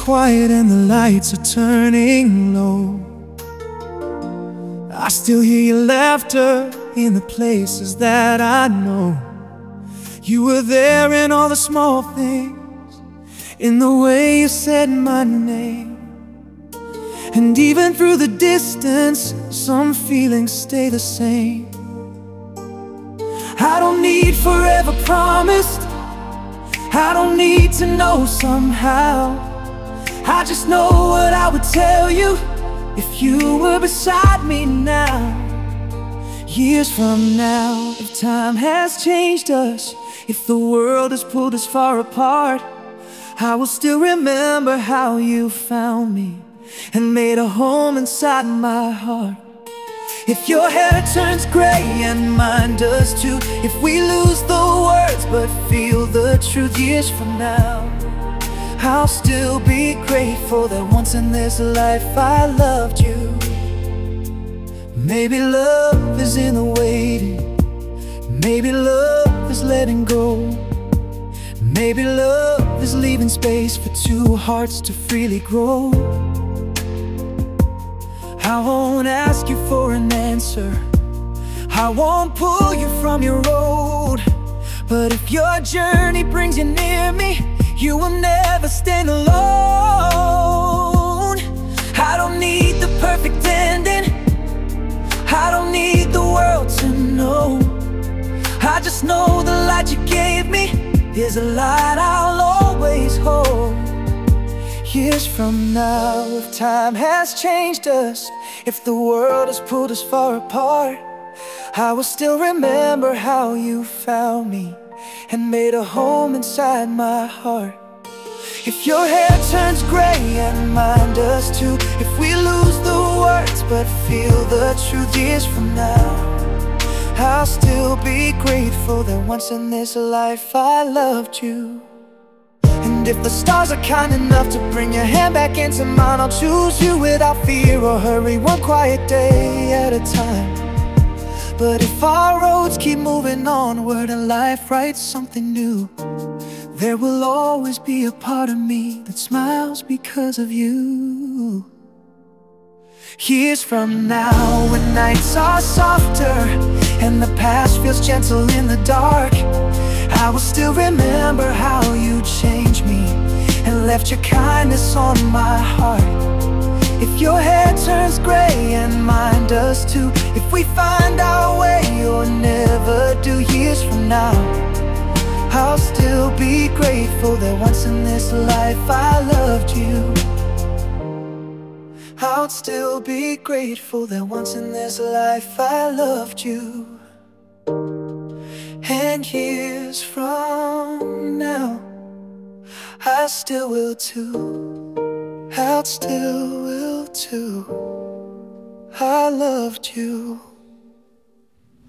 quiet and the lights are turning low, I still hear your laughter in the places that I know. You were there in all the small things, in the way you said my name. And even through the distance, some feelings stay the same. I don't need forever promised, I don't need to know somehow. I just know what I would tell you if you were beside me now. Years from now, if time has changed us, if the world has pulled us far apart, I will still remember how you found me and made a home inside my heart. If your hair turns gray and mine does too, if we lose the words but feel the truth, years from now, I'll still be grateful that once in this life I loved you. Maybe love is in the waiting, maybe love is letting go, maybe love is leaving space for two hearts to freely grow. I won't ask you for an answer, I won't pull you from your road, but if your journey brings you near me, you will never stand alone. I don't need the perfect ending, I don't need the world to know. I just know the light you gave me is a light I'll always hold. Years from now, if time has changed us, if the world has pulled us far apart, I will still remember how you found me and made a home inside my heart. If your hair turns gray and mine does too, if we lose the words but feel the truth, years from now, I'll still be grateful that once in this life I loved you. And if the stars are kind enough to bring your hand back into mine, I'll choose you without fear or hurry, one quiet day at a time. But if our roads keep moving onward and life writes something new, there will always be a part of me that smiles because of you. Years from now, when nights are softer and the past feels gentle in the dark, I will still remember how you changed me and left your kindness on my heart. If your hair turns gray and mine does too, if we find our way or never do, years from now, I'll still be grateful that once in this life I loved you. I'll still be grateful that once in this life I loved you. And years from now, I still will too, I still will too. I loved you.